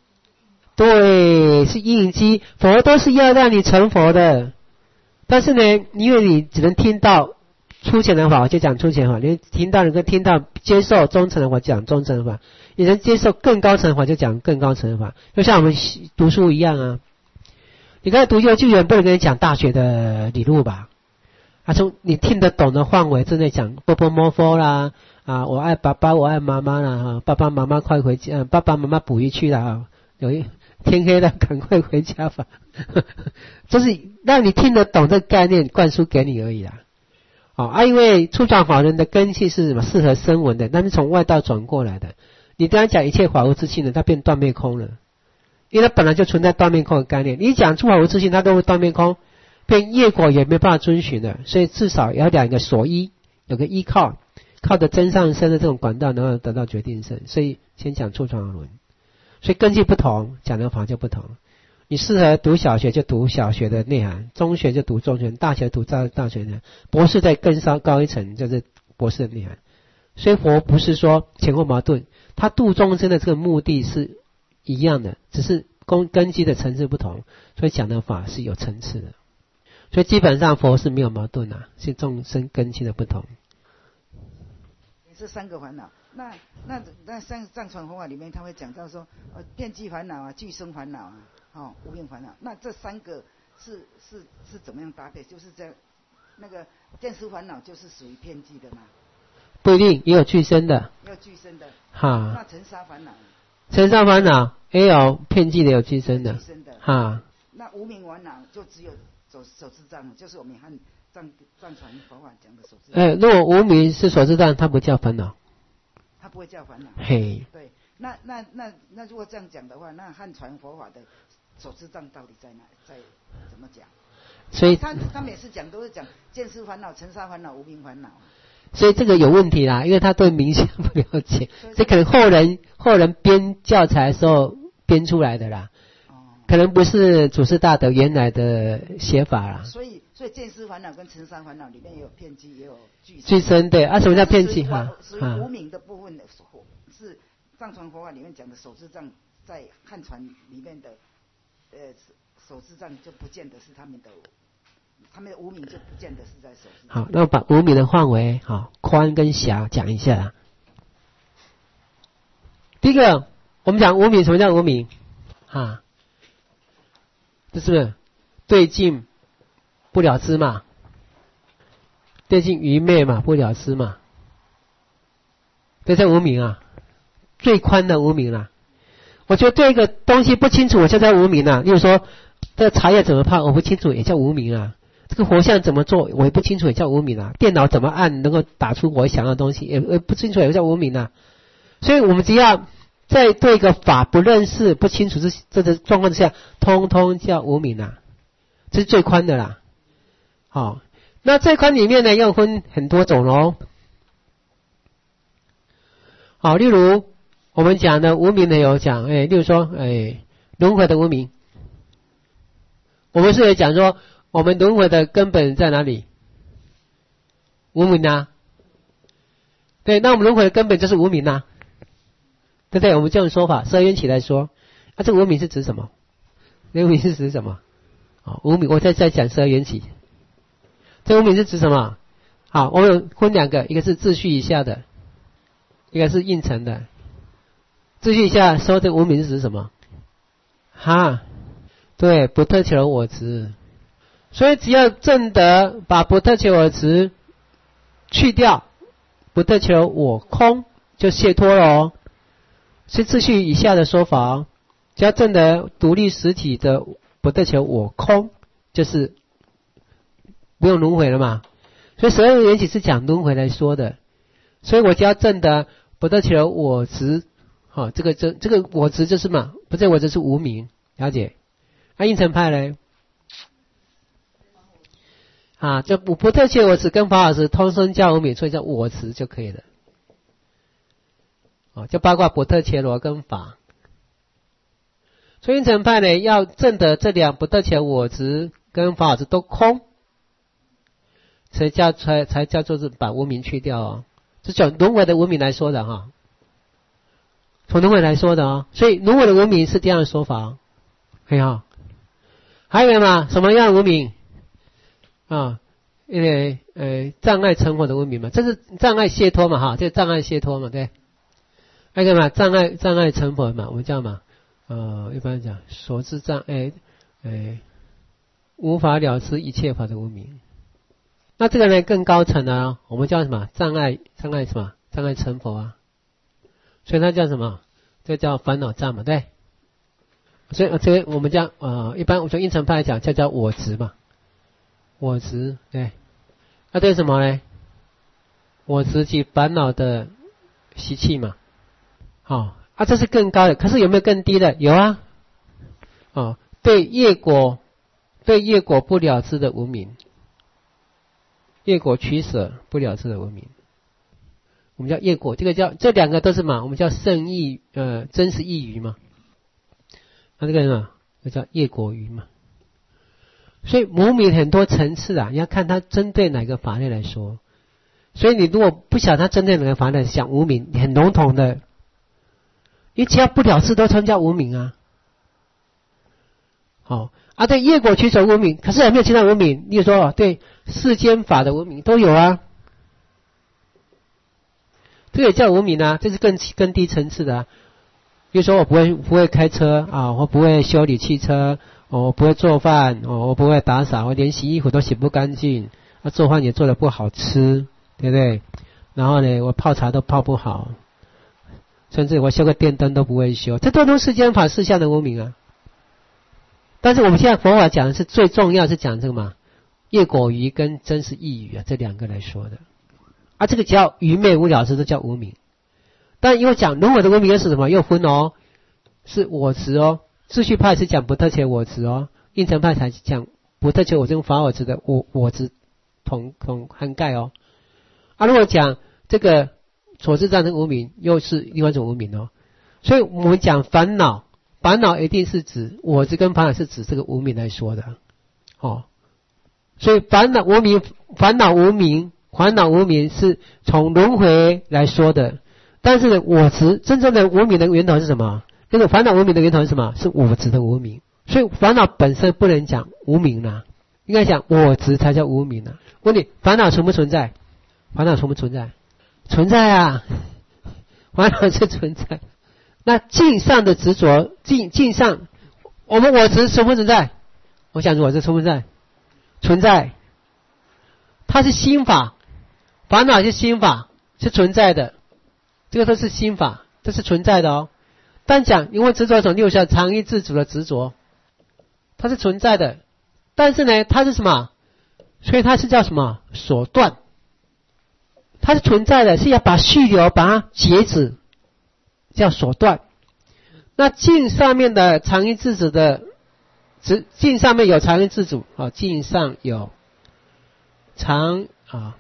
[SPEAKER 1] 对，是应机，佛都是要让你成佛的，但是呢，因为你只能听到。粗浅的法我就讲粗浅法，你听到能够听到接受中层的法讲中层法，你能接受更高层的法就讲更高层的法，就像我们读书一样啊。你刚才读幼稚园不能跟你讲大学的理路吧？啊，从你听得懂的范围之内讲波波摩佛啦，啊，我爱爸爸我爱妈妈啦，啊，爸爸妈妈快回家，爸爸妈妈捕鱼去了啊，有一天黑了赶快回家吧，这是让你听得懂这个概念灌输给你而已啦。啊，因为初转法轮的根器是什么？适合声闻的，但是从外道转过来的。你跟他讲一切法无自性的，他变断灭空了。 因为它本来就存在断面空的概念。你讲诸法无自性，它都会断面空，变业果也没办法遵循的，所以至少要两个所依，有个依靠，靠着真上身的这种管道，能够得到决定胜。所以先讲触状轮，所以根基不同，讲的法就不同。你适合读小学就读小学的内涵，中学就读中学，大学读大大学的，博士再更稍高一层就是博士的内涵。所以佛不是说前后矛盾，他度众生的这个目的是一样的，只是根基的层次不同，所以讲的法是有层次的。所以基本上佛是没有矛盾啊，是众生根基的不同。
[SPEAKER 3] 这三个烦恼，那那那像藏传佛法里面，他会讲到说，呃，遍计烦恼啊，俱生烦恼啊，哦，无明烦恼。那这三个是是是怎么样搭配？就是这样，那个见思烦恼就是属于遍计的嘛？
[SPEAKER 1] 不一定，也有俱生的。
[SPEAKER 3] 也有俱生的。
[SPEAKER 1] 哈。
[SPEAKER 3] 那尘沙烦恼。
[SPEAKER 1] 尘沙烦恼也有遍计的，有俱生的。
[SPEAKER 3] 俱生的。哈。那无明烦恼就只有手手持障，就是我们汉藏藏传佛法讲的手持障。哎，
[SPEAKER 1] 如果无明是手持障，它不叫烦恼。
[SPEAKER 3] 它不会叫烦恼。
[SPEAKER 1] 嘿。
[SPEAKER 3] 对，那那那那如果这样讲的话，那汉传佛法的手持障到底在哪？在怎么讲？
[SPEAKER 1] 所以
[SPEAKER 3] 他他每次讲都是讲见思烦恼、尘沙烦恼、无明烦恼。
[SPEAKER 1] 所以这个有问题啦，因为他对名相不了解，这可能后人后人编教材的时候编出来的啦，可能不是祖师大德原来的写法啦。
[SPEAKER 3] 所以所以见思烦恼跟尘沙烦恼里面也有遍计，也有俱
[SPEAKER 1] 俱生。对啊，什么叫遍计哈？
[SPEAKER 3] 属于无明的部分的是藏传佛法里面讲的手持障，在汉传里面的呃手持障就不见得是他们的。他们的无明就不见得是在手。
[SPEAKER 1] 好，那我把无明的范围好宽跟狭讲一下。第一个，我们讲无明，什么叫无明？啊，这是不是对境不了知嘛？对境愚昧嘛，不了知嘛？这叫无明啊，最宽的无明啦。我觉得对一个东西不清楚，我就叫无明啊。例如说，这茶叶怎么泡，我不清楚，也叫无明啊。这个活像怎么做，我也不清楚，也叫无明啊。电脑怎么按能够打出我想要的东西，也也不清楚，也叫无明啊。所以我们只要在对一个法不认识、不清楚这这个状况之下，通通叫无明啊。这是最宽的啦。好、哦，那最宽里面呢，又分很多种咯。好，例如我们讲的无明的有讲，哎，例如说，哎，轮回的无明，我们是也讲说。我们轮回的根本在哪里？无明啊。对，那我们轮回的根本就是无明啊，对不对？我们这种说法，十二缘起来说，啊，这无明是指什么？无明是指什么？好，无明，我再再讲十二缘起。这无明是指什么？好，我们有分两个，一个是秩序以下的，一个是应成的。秩序以下说这无明是指什么？哈，对，不特求我执。所以只要证得把不特求我执去掉，不特求我空，就解脱了哦。是秩序以下的说法哦。只要证得独立实体的不特求我空，就是不用轮回了嘛。所以十二缘起是讲轮回来说的。所以我只要证得不特求我执，好、哦，这个这这个我执就是嘛，不是我执是无明，了解？啊，应成派呢？啊，就不不特求我执跟法好执通生叫无明，所以叫我执就可以了。哦，就包括不特伽罗跟法。所以应成派呢，要证得这两不特伽我执跟法好执都空，才叫才才叫做是把无明去掉哦。这讲轮回的无明来说的哈，从轮回来说的哦。所以轮回的无明是这样的说法哦，可以哈。还有嘛，什么样的无明？啊，因为呃障碍成佛的无明嘛，这是障碍解脱嘛哈，这障碍解脱嘛，对。那个嘛，障碍障碍成佛嘛，我们叫嘛，呃，一般讲所知障碍，呃，无法了知一切法的无明。那这个呢更高层呢，我们叫什么？障碍障碍什么？障碍成佛啊。所以它叫什么？这叫烦恼障嘛，对。所以这个我们叫呃，一般我从应成派来讲，叫叫我执嘛。我执，对，那对什么呢？我执即烦恼的习气嘛。好、哦，啊，这是更高的，可是有没有更低的？有啊。 啊，对业果对业果不了知的无明，业果取舍不了知的无明，我们叫业果，这个叫这两个都是嘛，我们叫圣义呃真实义语嘛，那这个什么，这叫业果语嘛。所以无明很多层次啊，你要看它针对哪个法类来说。所以你如果不晓得它针对哪个法类想无明，很笼统的，你只要不了知都称叫无明啊。好、哦、啊，对业果取舍无明，可是有没有其他无明？例如说对世间法的无明都有啊，这个也叫无明啊，这是更更低层次的啊。比如说我不会不会开车啊，我不会修理汽车，我不会做饭，我不会打扫，我连洗衣服都洗不干净，啊，做饭也做得不好吃，对不对？然后呢，我泡茶都泡不好，甚至我修个电灯都不会修，这都都世间法事项的无明啊。但是我们现在佛法讲的是最重要是讲这个嘛，业果愚跟真实义语啊，这两个来说的。啊，这个叫愚昧无了知都叫无明。但因为讲轮回的无明是什么？又分哦，是我执哦。秩序派是讲不特切我执哦，应成派才讲不特切我执跟法我执的我我执同同涵盖哦。啊，如果讲这个所知障的无明，又是另外一种无明哦。所以我们讲烦恼，烦恼一定是指我执跟烦恼是指这个无明来说的哦。所以烦恼无明，烦恼无明，烦恼无明是从轮回来说的。但是呢，我执真正的无明的源头是什么？那个烦恼无明的源头是什么？是我执的无明。所以烦恼本身不能讲无明啦，应该讲我执才叫无明啦。问你，烦恼存不存在？烦恼存不存在？存在啊，烦恼是存在。那境上的执着，境境上，我们我执存不存在？我想我执存不存在？存在。它是心法，烦恼是心法，是存在的。这个都是心法，这是存在的哦。但讲因为执着种六项常依自主的执着，它是存在的。但是呢，它是什么？所以它是叫什么？所断。它是存在的，是要把续流把它截止，叫所断。那境上面的常依自主的，境上面有常依自主啊，境上有常啊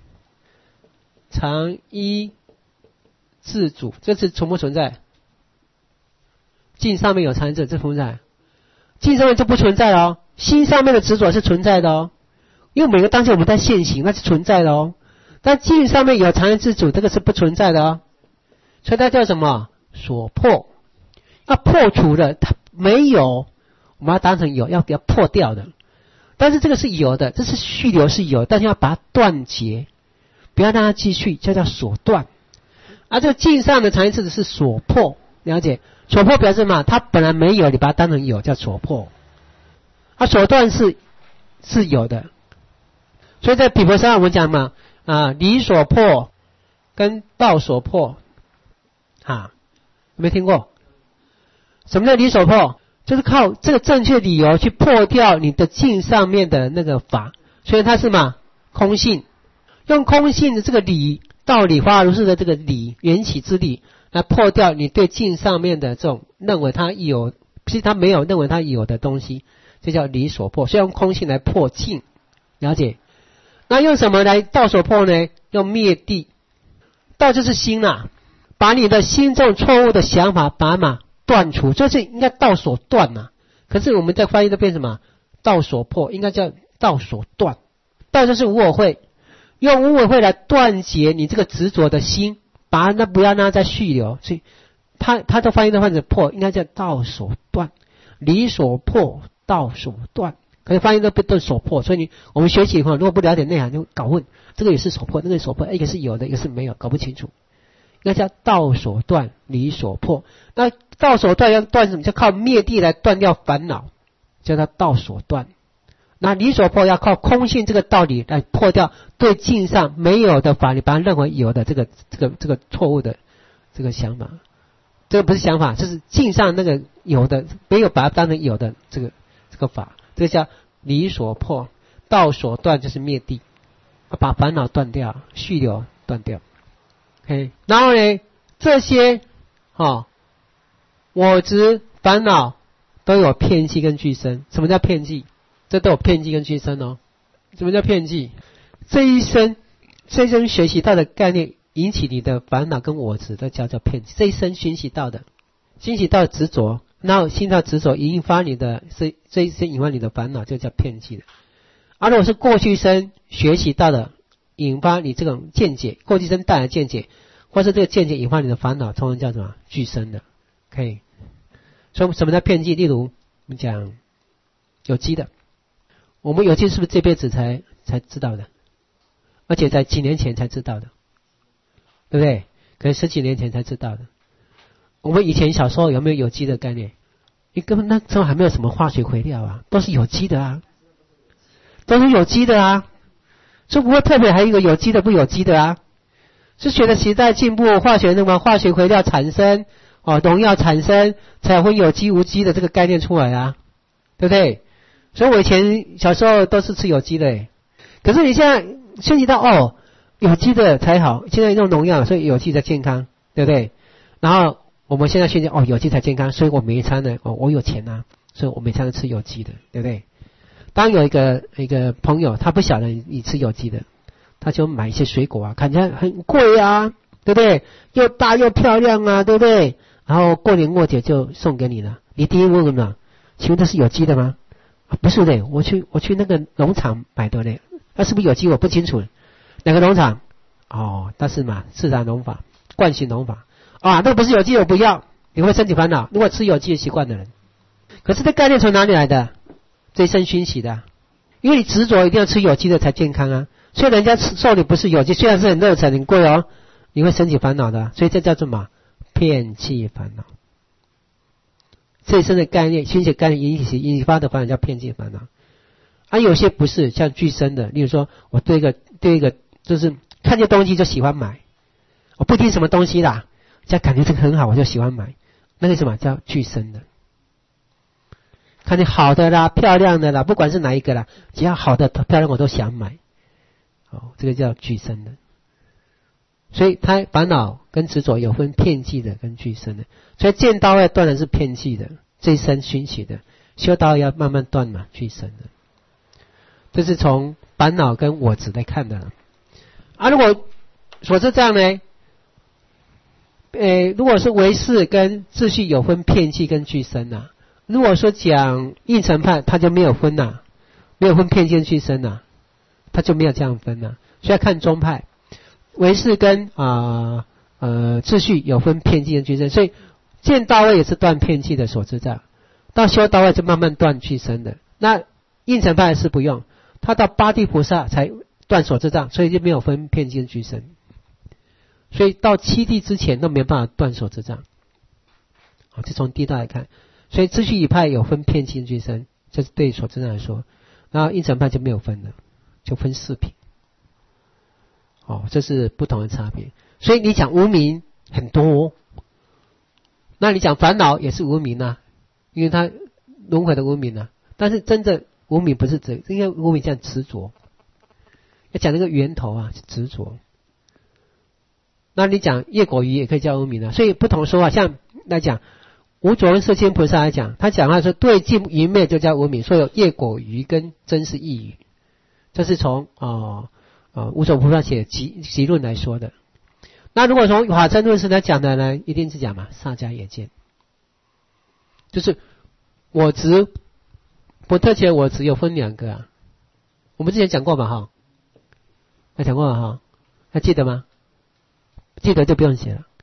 [SPEAKER 1] 常依自主，这是存不存在？境上面有常依自主，这存在。境上面就不存在了哦。心上面的执着是存在的哦，因为每个当下我们在现行，那是存在的哦。但境上面有常依自主，这个是不存在的哦。所以它叫什么？所破。要破除的，它没有，我们要当成有，要给它破掉的。但是这个是有的，这是续流是有，但是要把它断绝，不要让它继续，就叫所断。而这个境上的常依自主是所破，了解？所破表示嘛，它本来没有，你把它当成有，叫所破。啊，所断是是有的。所以在毗婆沙我们讲嘛，啊，理所破跟道所破，啊，有没有听过？什么叫理所破？就是靠这个正确理由去破掉你的境上面的那个法，所以它是嘛空性，用空性的这个理道理华如是的这个理缘起之理来破掉你对境上面的这种认为它有，其实它没有认为它有的东西，这叫理所破。所以用空性来破境，了解？那用什么来道所破呢？用灭地。道就是心啊，把你的心这种错误的想法把嘛断除，就是应该道所断嘛。可是我们在翻译都变什么？道所破，应该叫道所断。道就是无我慧，用无我慧来断绝你这个执着的心，把它那不要让它再续流。所以他他都翻译的翻成破，应该叫道所断，理所破，道所断。可是翻译都不都所破，所以你我们学习以后，如果不了解内涵，就搞混。这个也是所破，那个也所破，一个是有的，一个是没有，搞不清楚。应该叫道所断，理所破。那道所断要断什么？就靠灭地来断掉烦恼，叫它道所断。那理所破要靠空性这个道理来破掉对境上没有的法，你把它认为有的这个这个这个错误的这个想法。这个不是想法，就是境上那个有的没有把它当成有的这个这个法，这个叫理所破。道所断就是灭地，把烦恼断掉，续流断掉。OK， 然后呢，这些哦，我执、烦恼、 都有片剂跟俱生。什么叫片剂？这都有片剂跟俱生哦。什么叫片剂？这一生这一生学习到的概念引起你的烦恼跟我执，都叫做片剂。这一生熏习到的，熏习到执着，然后心到执着引发你的这这一生引发你的烦恼，就叫片剂的。而如果是过去生学习到的，引发你这种见解，过去生带来见解，或是这个见解引发你的烦恼，通常叫什么？俱生的。可以。所以什么叫片剂？例如我们讲有机的，我们有机是不是这辈子才才知道的？而且在几年前才知道的，对不对？可能十几年前才知道的。我们以前小时候有没有有机的概念？你根本那时候还没有什么化学肥料啊，都是有机的啊，都是有机的啊，就不会特别还有一个有机的不有机的啊。是随着时代进步，化学那么化学肥料产生，哦，农药产生，才会有机无机的这个概念出来啊，对不对？所以我以前小时候都是吃有机的诶，可是你现在涉及到哦，有机的才好，现在用农药，所以有机才健康，对不对？然后我们现在宣讲哦，有机才健康，所以我每一餐呢，哦，我有钱啊，所以我每餐都吃有机的，对不对？当有一个一个朋友，他不晓得你吃有机的，他就买一些水果啊，看起来很贵啊，对不对？又大又漂亮啊，对不对？然后过年过节就送给你了，你第一问什么？请问这是有机的吗？啊、不是的，我去我去那个农场买的嘞，那是不是有机我不清楚。哪个农场？哦，但是嘛，自然农法、惯性农法啊，那个不是有机我不要，你会身体烦恼。如果吃有机的习惯的人，可是这概念从哪里来的？这一生熏习的，因为你执着一定要吃有机的才健康啊。所以人家送你不是有机，虽然是很热忱、很贵哦，你会身体烦恼的，所以这叫做什么？片剂烦恼。这一生的概念、熏习概念引起引发的烦恼叫片剂烦恼。啊，有些不是像俱生的，例如说我对一个对一个就是看见东西就喜欢买，我不一定什么东西啦，只要感觉这个很好我就喜欢买，那个什么叫俱生的。看见好的啦、漂亮的啦，不管是哪一个啦，只要好的漂亮我都想买，哦，这个叫俱生的。所以他烦恼跟执着有分片剂的跟俱生的，所以见道要断的是片剂的，这一生熏习的，修道要慢慢断嘛，俱生的。这是从烦恼跟我执来看的啊。如果说是这样呢，呃，如果是唯识跟秩序有分片剂跟俱生啊，如果说讲应成派，他就没有分呐、啊，没有分片剂跟俱生呐，他就没有这样分呐、啊。所以要看宗派，唯识跟啊 呃, 呃秩序有分片剂跟俱生，所以见道位也是断片剂的所知障，到修道位就慢慢断俱生的。那应成派是不用，他到八地菩萨才断所知障，所以就没有分片剂跟俱生。所以到七地之前都没有办法断所知障。好，这从地道来看，所以秩序一派有分片剂跟俱生，这是对所知障来说。然后应成派就没有分了，就分四品。哦，这是不同的差别。所以你讲无明很多，那你讲烦恼也是无明啊，因为它轮回的无明啊。但是真的无明不是这，因为无明叫执着，要讲那个源头啊，是执着。那你讲业果愚也可以叫无明啊，所以不同说法。像来讲无着跟世亲菩萨来讲，他讲话说对境愚昧就叫无明，说有业果愚跟真实义愚，这是从哦。啊，无着菩萨写集集论来说的。那如果从法真论师来讲的呢，一定是讲嘛，萨迦也见，就是我执不特切我执有分两个啊。我们之前讲过嘛哈，还讲过嘛哈，还记得吗？记得就不用写了，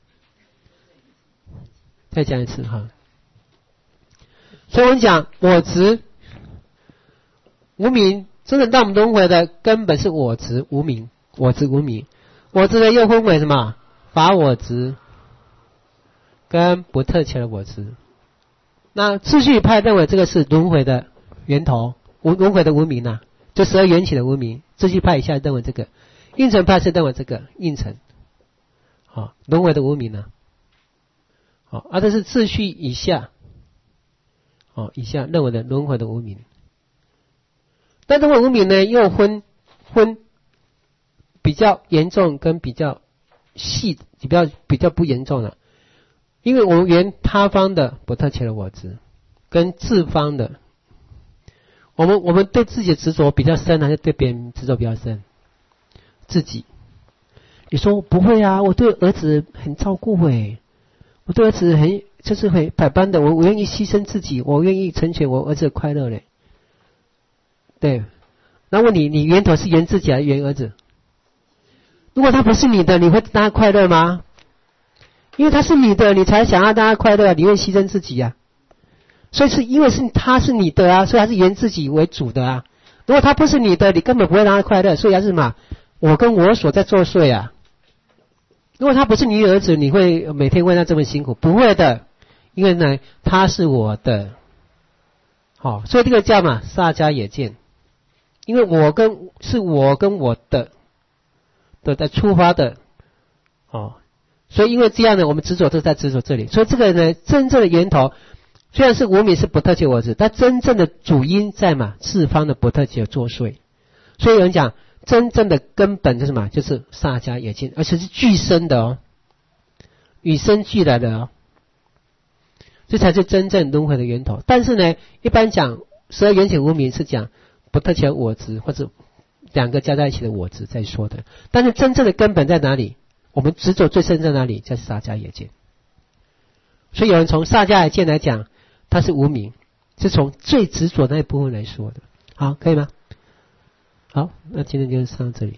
[SPEAKER 1] 再讲一次哈。所以我们讲我执无明。真正到我们轮回的根本是我执无明，我执无明，我执的又分为什么？法我执跟不特切的我执。那秩序派认为这个是轮回的源头，无轮回的无明啊，就十二缘起的无明。秩序派以下认为这个，应成派是认为这个应成，好、哦，轮回的无明啊，好、哦，而、啊、这是秩序以下，哦，以下认为的轮回的无明。但这个无明呢，又分分比较严重跟比较细，比较比较不严重了。因为我们缘他方的不特切的我执， 跟自方的，我们我们对自己的执着比较深，还是对别人执着比较深？自己。你说不会啊，我对儿子很照顾诶，我对儿子很就是很百般的，我我愿意牺牲自己，我愿意成全我儿子的快乐嘞。对，那问你，你源头是缘自己还是缘儿子？如果他不是你的，你会让他快乐吗？因为他是你的，你才想要让他快乐，你会牺牲自己啊。所以是因为是他是你的啊，所以他是缘自己为主的啊。如果他不是你的，你根本不会让他快乐，所以他是嘛，我跟我所在作祟啊。如果他不是你儿子，你会每天为他这么辛苦？不会的，因为呢，他是我的。好、哦，所以这个叫嘛，萨迦也见。因为我跟是我跟我的的在出发的，哦，所以因为这样呢，我们执着都在执着这里。所以这个呢，真正的源头虽然是无明是不特切我执，但真正的主因在嘛，四方的不特切作祟。所以有人讲。真正的根本就是什么？就是萨迦也见，而且是俱生的哦，与生俱来的哦，这才是真正轮回的源头。但是呢，一般讲十二缘起无明是讲不特切我执，或者两个加在一起的我执在说的。但是真正的根本在哪里？我们执着最深在哪里？就是萨迦也见。所以有人从萨迦也见来讲，它是无明，是从最执着那一部分来说的。好，可以吗？好，那今天就上到这里。